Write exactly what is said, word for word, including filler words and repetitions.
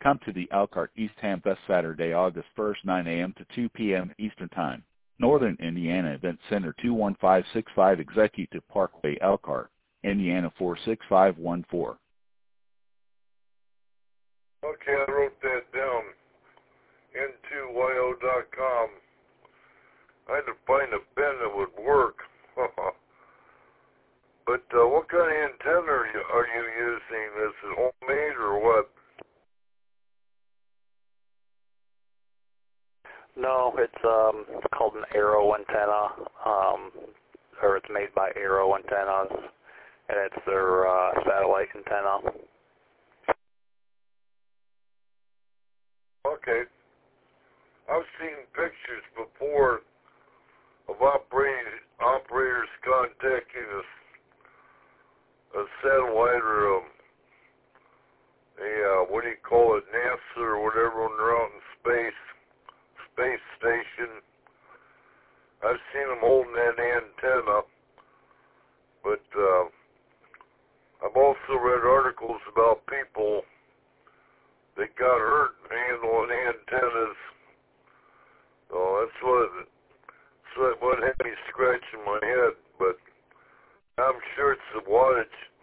Come to the Elkhart East Ham Fest Saturday, August first, nine a.m. to two p.m. Eastern Time. Northern Indiana Event Center, two one five six five Executive Parkway, Elkhart, Indiana four six five one four. Okay, I wrote that down. N two Y O dot com. I had to find a pen that would work. But uh, what kind of antenna are you, are you using? Is it homemade or what? No, it's um it's called an Arrow antenna, um, or it's made by Arrow Antennas, and it's their uh, satellite antenna. Okay. I've seen pictures before of operators, operators contacting a, a satellite or a, a uh, what do you call it, NASA or whatever when they're out in space. Space station. I've seen them holding that antenna, but uh, I've also read articles about people that got hurt handling antennas. So that's what that's what had me scratching my head. But I'm sure it's the wattage